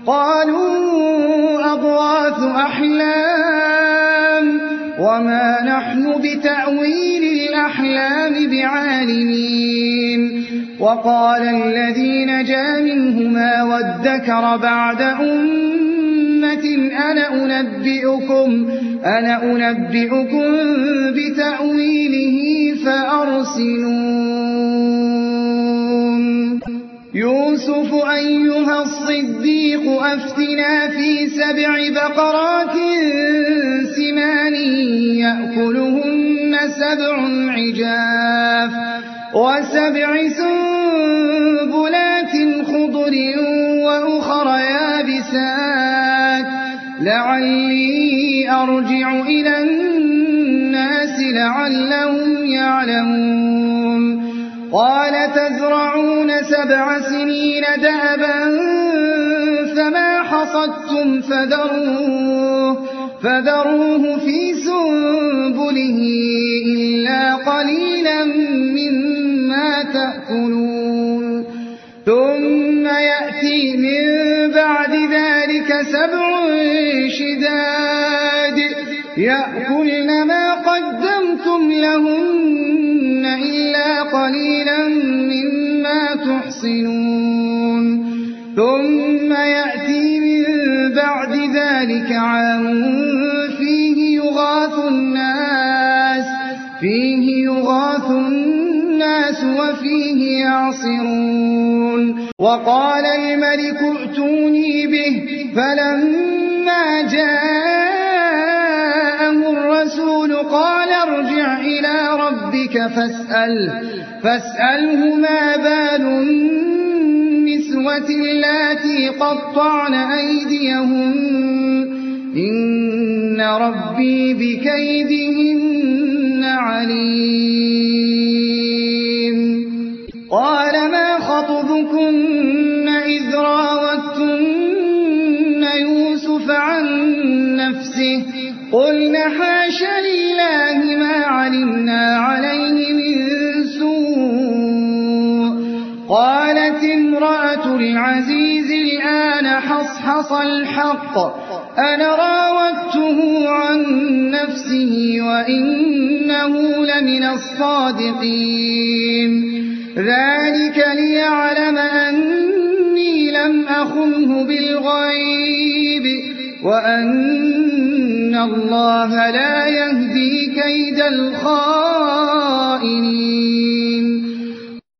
قالوا أضغاث أحلام وما نحن بتأويل الأحلام بعالمين. وقال الذي نجا منهما وادكر بعد أمة أنا أنبئكم بتأويله فأرسلون. يوسف أيها الصديق أفتنا في 7 بقرات سمان يأكلهن 7 عجاف و7 سنبلات خضر وأخر يابسات لعلي أرجع إلى الناس لعلهم يعلمون. قال تزرعون 7 سنين دأبا فما حصدتم فذروه في سنبله إلا قليلا مما تأكلون. ثم يأتي من بعد ذلك 7 شداد يأكلن ما قدمتم لهن إلا قليلا مما تحصنون. ثم يأتي من بعد ذلك عام فيه يغاث الناس وفيه يعصرون. وقال الملك ائتوني به فلما جاءه الرسول قال ارجع إلى ربك فاسأله ما بال النسوة اللاتي قطعن أيديهن إن ربي بكيدهن عليم. قال ما خطبكن إذ راوتن يوسف عن نفسه قلن حاش لله ما علمنا عليه من سوء. قالت امرأة العزيز الآن حصحص الحق أنا راودته عن نفسه وإنه لمن الصادقين. ذلك ليعلم أني لم أخنه بالغيب وأن الله لا يهدي كيد الخائنين.